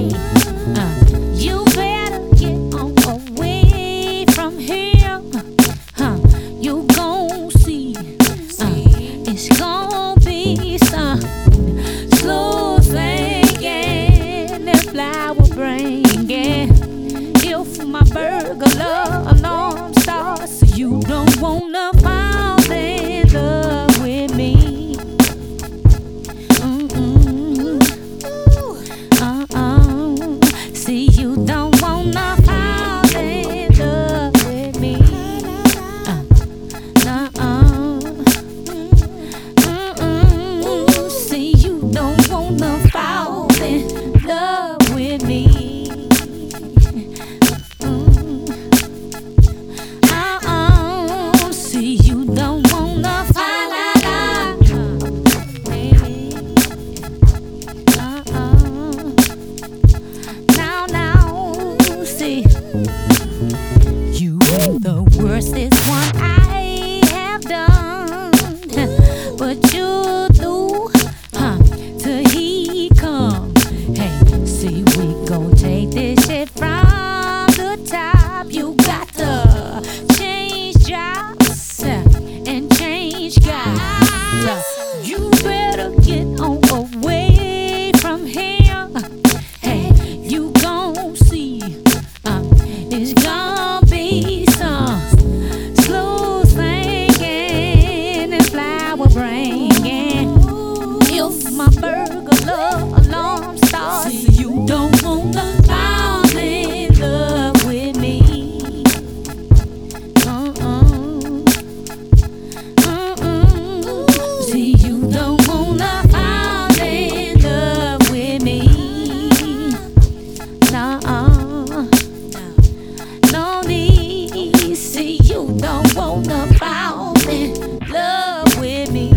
You better get on away from here. You gon' see. It's gon' be some slow singing and flower bringing. If my burglar alarm starts, you don't wanna fall in love with me. See, you don't wanna fall in love with me. See, you don't wanna fall in love with me. See, you don't wanna fall in love with me. Now, see, you ain't the worstest one I have done, but you do, till he come. Hey, see, we gon' take this shit from the top. You got to change jobs and change guys. You better get on away from here. Hey, you gon' see, it's gon' be some slow singing and flower bringing. If my burglar alarm starts, you don't wanna fall in love with me. See, you don't wanna fall in love with me. No need. See, you don't wanna fall in love with me.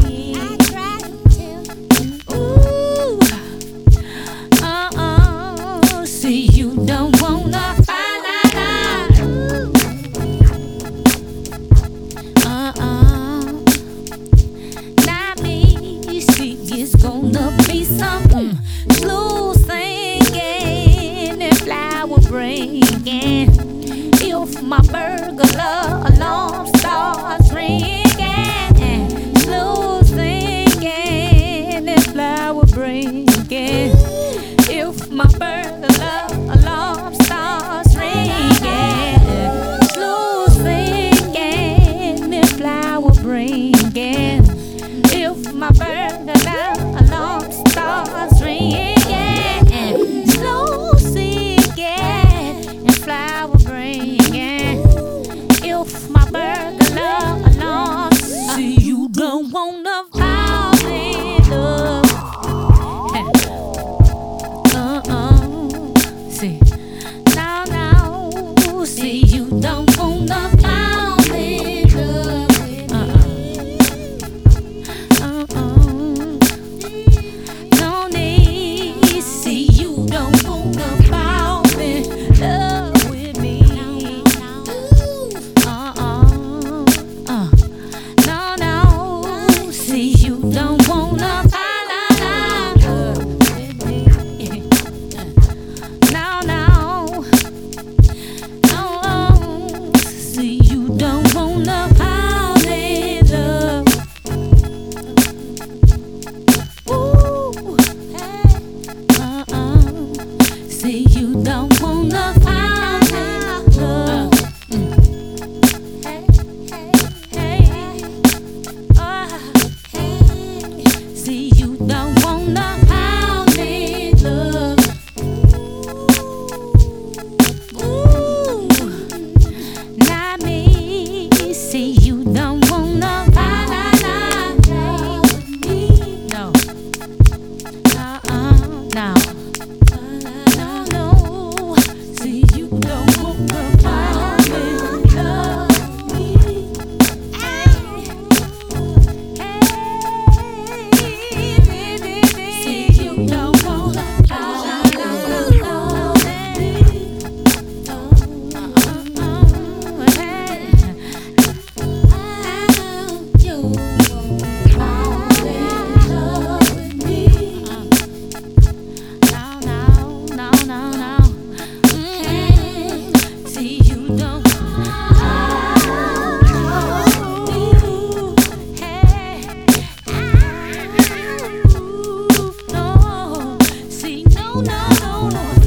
Ooh. See, you don't wanna fall in love. Not me. See, it's gonna be some slow singing and flower bringing. If my burglar alarm starts ringing, slow singing and flower bringing. If my burglar alarm starts ringing, slow singing and flower bringing. If my burglar alarm starts ringing, slow singing and flower bringing. If my burglar alarm, see, you don't wanna fall in love. See, now, see, you don't wanna fall in love with me. No need. See, you don't wanna fall in love with me. No. See, you don't wanna fall in love with me. No. See, you don't wanna fall in love. Ooh. See, you don't wanna fall in love. See, you don't wanna fall in love. Ooh, not me. See, you don't wanna fall in love with me. No. No. See, you on.